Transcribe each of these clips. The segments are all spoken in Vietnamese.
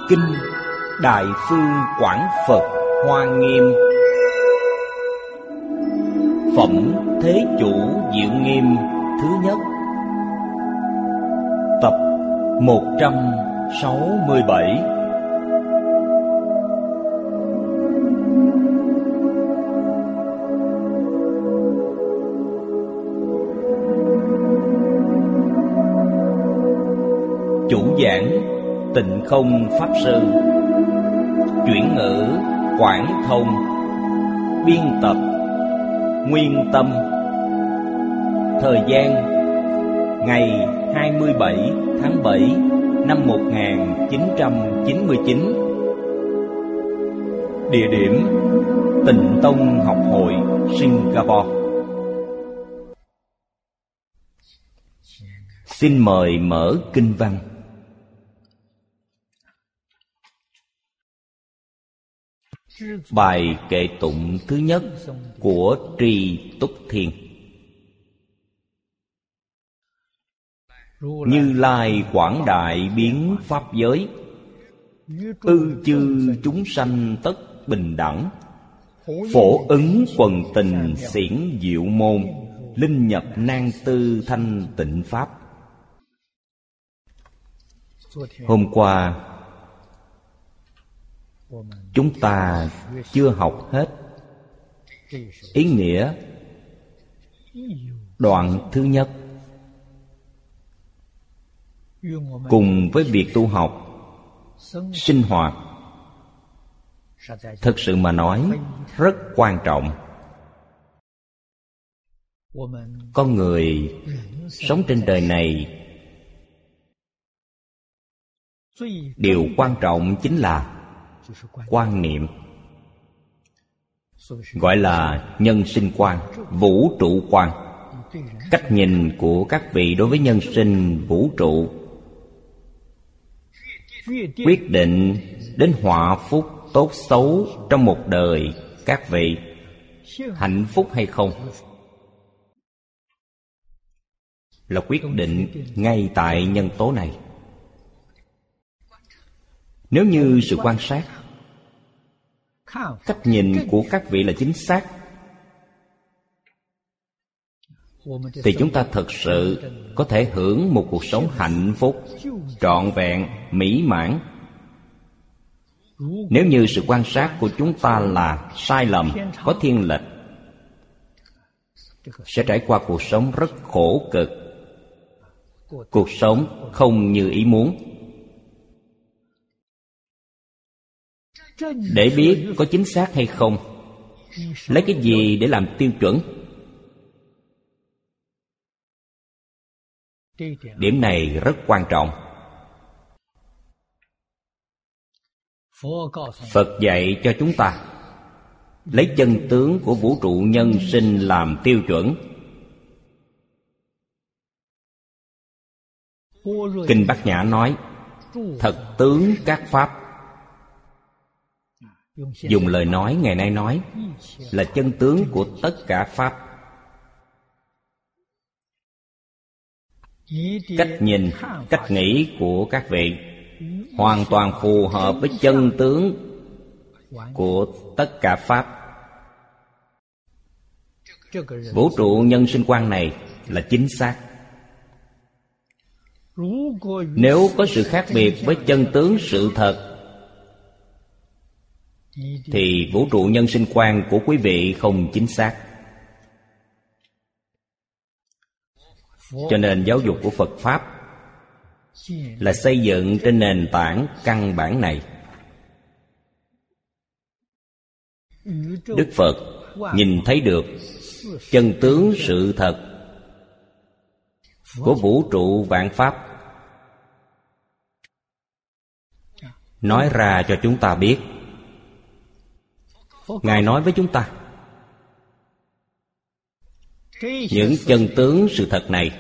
Kinh Đại Phương Quảng Phật Hoa Nghiêm. Phẩm Thế Chủ Diệu Nghiêm thứ nhất, tập 167. Chủ giảng Tịnh Không Pháp Sư, chuyển ngữ Quảng Thông, biên tập Nguyên Tâm. Thời gian ngày 27 tháng 7 năm 1999. Địa điểm Tịnh Tông Học Hội, Singapore. Xin mời mở kinh văn. Bài kệ tụng thứ nhất của Tri Túc Thiên. Như Lai quảng đại biến pháp giới, ư chư chúng sanh tất bình đẳng. Phổ ứng quần tình xiển diệu môn, linh nhập nan tư thanh tịnh pháp. Hôm qua chúng ta chưa học hết ý nghĩa đoạn thứ nhất. Cùng với việc tu học, sinh hoạt, thực sự mà nói rất quan trọng. Con người sống trên đời này, điều quan trọng chính là quan niệm, gọi là nhân sinh quan, vũ trụ quan. Cách nhìn của các vị đối với nhân sinh, vũ trụ quyết định đến họa phúc tốt xấu trong một đời các vị, hạnh phúc hay không là quyết định ngay tại nhân tố này. Nếu như sự quan sát, cách nhìn của các vị là chính xác, thì chúng ta thật sự có thể hưởng một cuộc sống hạnh phúc, trọn vẹn, mỹ mãn. Nếu như sự quan sát của chúng ta là sai lầm, có thiên lệch, sẽ trải qua cuộc sống rất khổ cực, cuộc sống không như ý muốn. Để biết có chính xác hay không, lấy cái gì để làm tiêu chuẩn? Điểm này rất quan trọng. Phật dạy cho chúng ta lấy chân tướng của vũ trụ nhân sinh làm tiêu chuẩn. Kinh Bát Nhã nói thật tướng các pháp. Dùng lời nói ngày nay nói là chân tướng của tất cả pháp. Cách nhìn, cách nghĩ của các vị hoàn toàn phù hợp với chân tướng của tất cả pháp. Vũ trụ nhân sinh quan này là chính xác. Nếu có sự khác biệt với chân tướng sự thật, thì vũ trụ nhân sinh quan của quý vị không chính xác. Cho nên giáo dục của Phật Pháp là xây dựng trên nền tảng căn bản này. Đức Phật nhìn thấy được chân tướng sự thật của vũ trụ vạn pháp, nói ra cho chúng ta biết. Ngài nói với chúng ta những chân tướng sự thật này,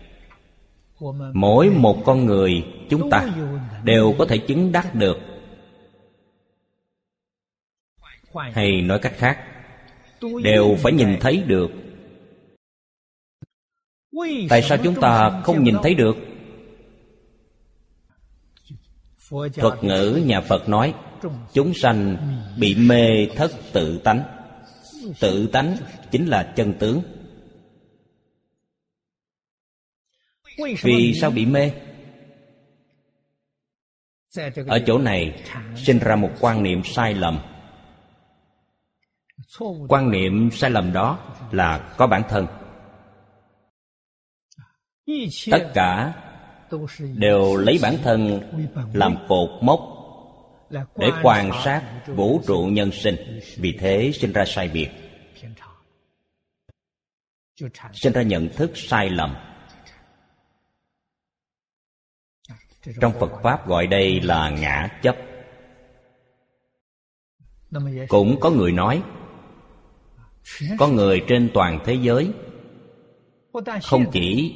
mỗi một con người chúng ta đều có thể chứng đắc được. Hay nói cách khác, đều phải nhìn thấy được. Tại sao chúng ta không nhìn thấy được? Thuật ngữ nhà Phật nói chúng sanh bị mê thất tự tánh. Tự tánh chính là chân tướng. Vì sao bị mê? Ở chỗ này sinh ra một quan niệm sai lầm. Quan niệm sai lầm đó là có bản thân. Tất cả đều lấy bản thân làm cột mốc để quan sát vũ trụ nhân sinh. Vì thế sinh ra sai biệt, sinh ra nhận thức sai lầm. Trong Phật Pháp gọi đây là ngã chấp. Cũng có người nói, có người trên toàn thế giới, không chỉ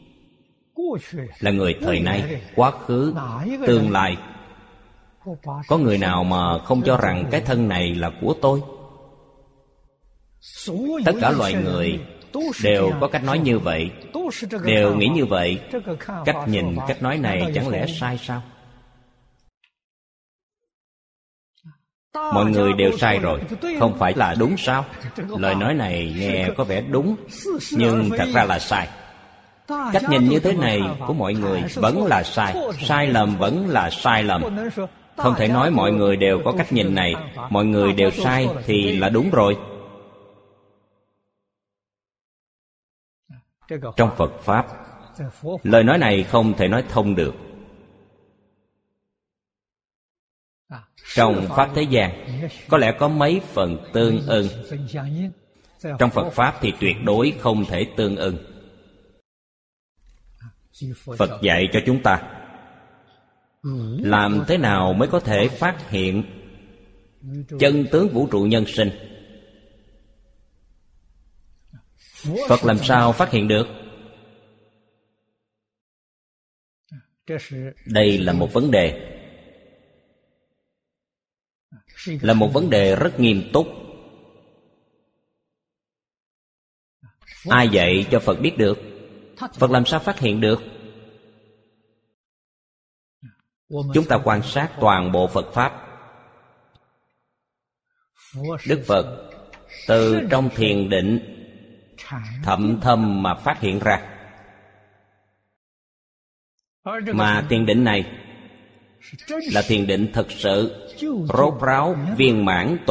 là người thời nay, quá khứ, tương lai, có người nào mà không cho rằng cái thân này là của tôi? Tất cả loài người đều có cách nói như vậy, đều nghĩ như vậy. Cách nhìn, cách nói này chẳng lẽ sai sao? Mọi người đều sai rồi, không phải là đúng sao? Lời nói này nghe có vẻ đúng, nhưng thật ra là sai. Cách nhìn như thế này của mọi người vẫn là sai. Sai lầm vẫn là sai lầm. Không thể nói mọi người đều có cách nhìn này, mọi người đều sai thì là đúng rồi. Trong Phật Pháp, lời nói này không thể nói thông được. Trong Pháp thế gian có lẽ có mấy phần tương ưng, trong Phật Pháp thì tuyệt đối không thể tương ưng. Phật dạy cho chúng ta làm thế nào mới có thể phát hiện chân tướng vũ trụ nhân sinh. Phật làm sao phát hiện được? Đây là một vấn đề, là một vấn đề rất nghiêm túc. Ai dạy cho Phật biết được? Phật làm sao phát hiện được? Chúng ta quan sát toàn bộ Phật Pháp. Đức Phật từ trong thiền định thậm thâm mà phát hiện ra. Mà thiền định này là thiền định thực sự, rốt ráo, viên mãn,